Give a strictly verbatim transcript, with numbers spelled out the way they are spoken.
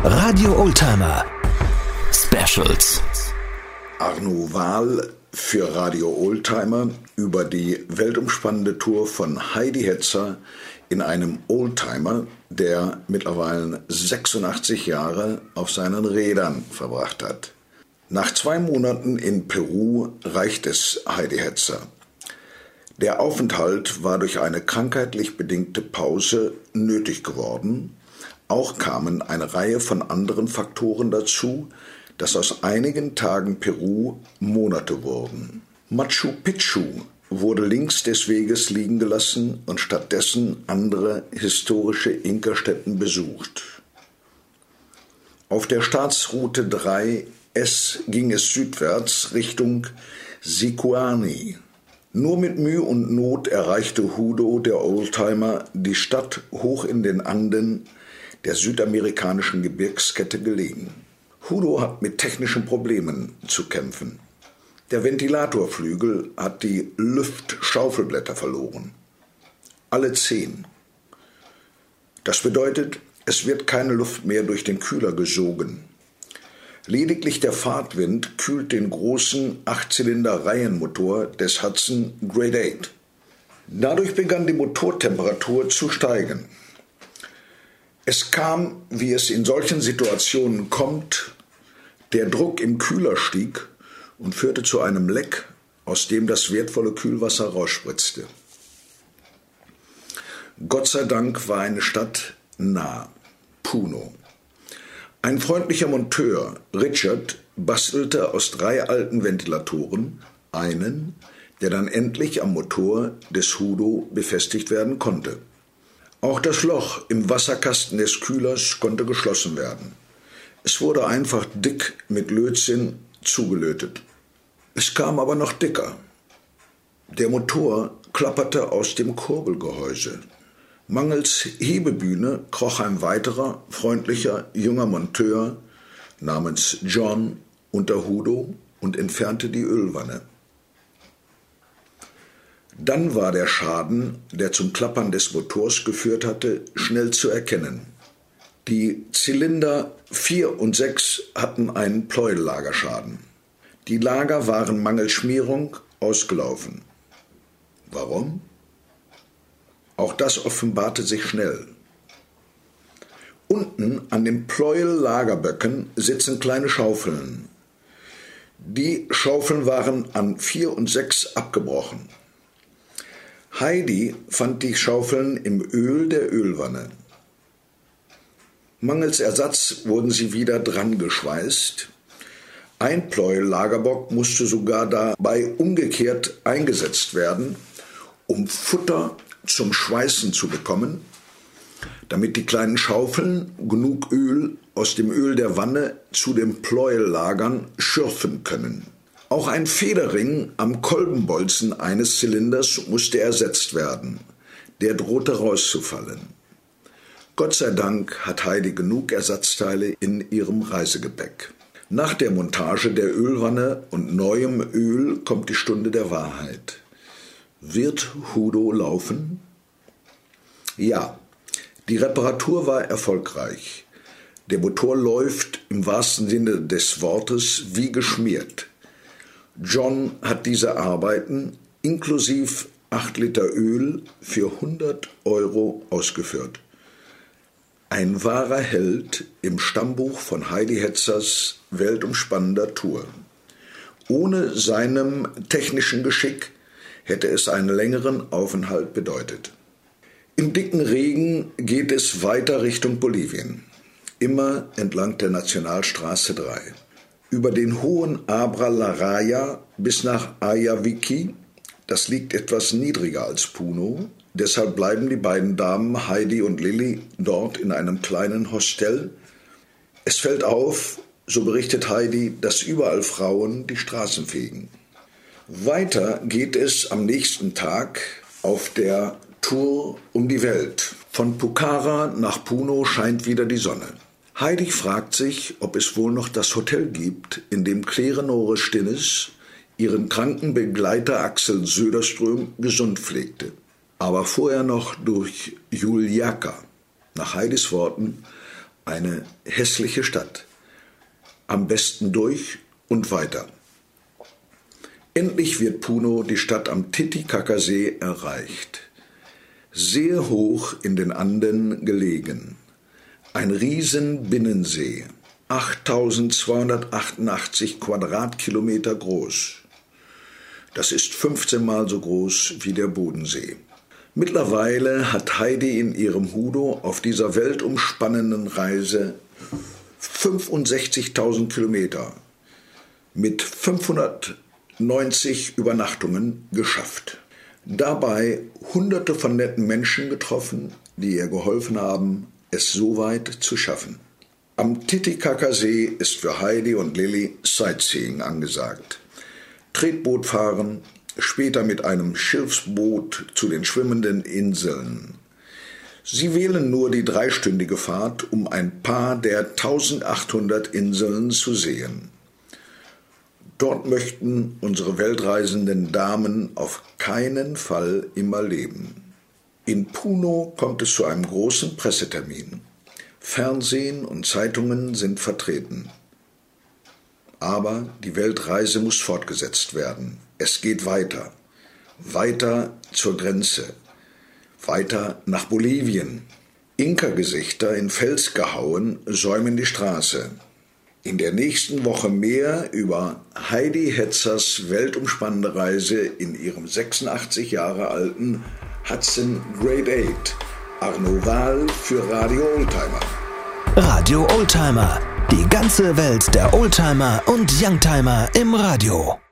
Radio Oldtimer Specials. Arno Wahl für Radio Oldtimer über die weltumspannende Tour von Heidi Hetzer in einem Oldtimer, der mittlerweile sechsundachtzig Jahre auf seinen Rädern verbracht hat. Nach zwei Monaten in Peru reicht es Heidi Hetzer. Der Aufenthalt war durch eine krankheitlich bedingte Pause nötig geworden. Auch kamen eine Reihe von anderen Faktoren dazu, dass aus einigen Tagen Peru Monate wurden. Machu Picchu wurde links des Weges liegen gelassen und stattdessen andere historische Inka-Stätten besucht. Auf der Staatsroute drei S ging es südwärts Richtung Sicuani. Nur mit Mühe und Not erreichte Hudo, der Oldtimer, die Stadt hoch in den Anden der südamerikanischen Gebirgskette gelegen. Hudo hat mit technischen Problemen zu kämpfen. Der Ventilatorflügel hat die Lüftschaufelblätter verloren. Alle zehn. Das bedeutet, es wird keine Luft mehr durch den Kühler gesogen. Lediglich der Fahrtwind kühlt den großen Achtzylinder-Reihenmotor des Hudson Grade acht. Dadurch begann die Motortemperatur zu steigen. Es kam, wie es in solchen Situationen kommt, der Druck im Kühler stieg und führte zu einem Leck, aus dem das wertvolle Kühlwasser rausspritzte. Gott sei Dank war eine Stadt nah, Puno. Ein freundlicher Monteur, Richard, bastelte aus drei alten Ventilatoren einen, der dann endlich am Motor des Hudo befestigt werden konnte. Auch das Loch im Wasserkasten des Kühlers konnte geschlossen werden. Es wurde einfach dick mit Lötzinn zugelötet. Es kam aber noch dicker. Der Motor klapperte aus dem Kurbelgehäuse. Mangels Hebebühne kroch ein weiterer, freundlicher, junger Monteur namens John unter Hudo und entfernte die Ölwanne. Dann war der Schaden, der zum Klappern des Motors geführt hatte, schnell zu erkennen. Die Zylinder vier und sechs hatten einen Pleuellagerschaden. Die Lager waren mangels Schmierung ausgelaufen. Warum? Auch das offenbarte sich schnell. Unten an den Pleuellagerböcken sitzen kleine Schaufeln. Die Schaufeln waren an vier und sechs abgebrochen. Heidi fand die Schaufeln im Öl der Ölwanne. Mangels Ersatz wurden sie wieder dran geschweißt. Ein Pleuellagerbock musste sogar dabei umgekehrt eingesetzt werden, um Futter zum Schweißen zu bekommen, damit die kleinen Schaufeln genug Öl aus dem Öl der Wanne zu den Pleuellagern schürfen können. Auch ein Federring am Kolbenbolzen eines Zylinders musste ersetzt werden. Der drohte rauszufallen. Gott sei Dank hat Heidi genug Ersatzteile in ihrem Reisegepäck. Nach der Montage der Ölwanne und neuem Öl kommt die Stunde der Wahrheit. Wird Hudo laufen? Ja, die Reparatur war erfolgreich. Der Motor läuft im wahrsten Sinne des Wortes wie geschmiert. John hat diese Arbeiten inklusive acht Liter Öl für hundert Euro ausgeführt. Ein wahrer Held im Stammbuch von Heidi Hetzers weltumspannender Tour. Ohne seinem technischen Geschick hätte es einen längeren Aufenthalt bedeutet. Im dicken Regen geht es weiter Richtung Bolivien, immer entlang der Nationalstraße drei. Über den hohen Abra la Raya bis nach Ayaviqui, das liegt etwas niedriger als Puno, deshalb bleiben die beiden Damen Heidi und Lilly dort in einem kleinen Hostel. Es fällt auf, so berichtet Heidi, dass überall Frauen die Straßen fegen. Weiter geht es am nächsten Tag auf der Tour um die Welt. Von Pucara nach Puno scheint wieder die Sonne. Heidi fragt sich, ob es wohl noch das Hotel gibt, in dem Klerenore Stinnes ihren kranken Begleiter Axel Söderström gesund pflegte. Aber vorher noch durch Juliaka, nach Heidis Worten, Eine hässliche Stadt. Am besten durch und weiter. Endlich wird Puno, die Stadt am Titicacasee, erreicht. Sehr hoch in den Anden gelegen. Ein riesen Binnensee, achttausendzweihundertachtundachtzig Quadratkilometer groß. Das ist fünfzehn Mal so groß wie der Bodensee. Mittlerweile hat Heidi in ihrem Hudo auf dieser weltumspannenden Reise fünfundsechzigtausend Kilometer mit fünfhundertneunzig Übernachtungen geschafft. Dabei Hunderte von netten Menschen getroffen, die ihr geholfen haben, es so weit zu schaffen. Am Titicacasee ist für Heidi und Lilly Sightseeing angesagt. Tretboot fahren, später mit einem Schiffsboot zu den schwimmenden Inseln. Sie wählen nur die dreistündige Fahrt, um ein paar der eintausendachthundert Inseln zu sehen. Dort möchten unsere weltreisenden Damen auf keinen Fall immer leben. In Puno kommt es zu einem großen Pressetermin. Fernsehen und Zeitungen sind vertreten. Aber die Weltreise muss fortgesetzt werden. Es geht weiter. Weiter zur Grenze. Weiter nach Bolivien. Inka-Gesichter in Fels gehauen säumen die Straße. In der nächsten Woche mehr über Heidi Hetzers weltumspannende Reise in ihrem sechsundachtzig Jahre alten Hudson Grade acht. Arno Wahl für Radio Oldtimer. Radio Oldtimer. Die ganze Welt der Oldtimer und Youngtimer im Radio.